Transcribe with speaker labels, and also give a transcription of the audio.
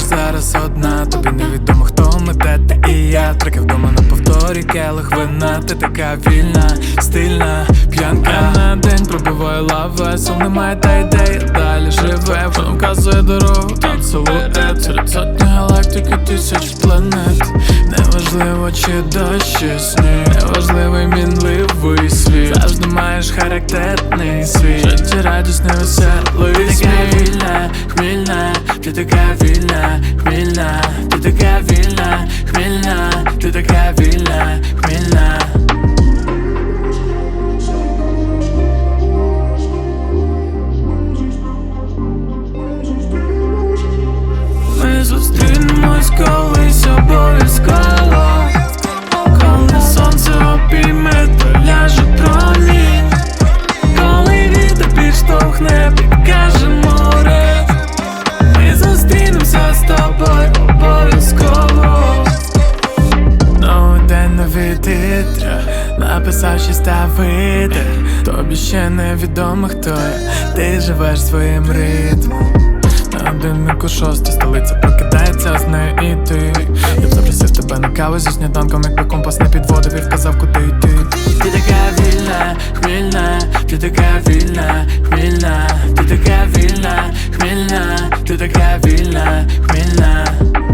Speaker 1: зараз одна, тобі невідомо, хто ми, де ти і я. Треки вдома на повторі, келих вина. Ти така вільна, стильна, п'янка. На день пробиває лава, сил немає, та ідея далі живе. Воно вказує дорогу, там силует серед сотні галактики, тисяч планет. Неважливо, чи дощ, чи сніг, неважливий мінливий світ. Завжди маєш характерний світ. Житті радісний, веселий сміх. Ти така вільна, хмільна, ти така вільна, хмільна, ти така вільна, хмільна, ти така вільна, хмільна. Ми зустрінемось колись обов'язково, коли сонце обійме, то ляже промінь, коли вітер підштовхне, підкаже море. Ми зустрінемося з тобою обов'язково. Новий день, нові титри, написав, що став вітер. Тобі ще невідомо, хто я, ти живеш своїм ритмом. На годиннику 6, столиця прокидається, з нею і ти. Я б запросив тебе на каву зі сніданком, якби компас не підводив і вказав, куди йти. Ти така вільна, хмільна, ти така вільна, хмільна, ти така вільна, хмільна, ти така вільна, хмільна.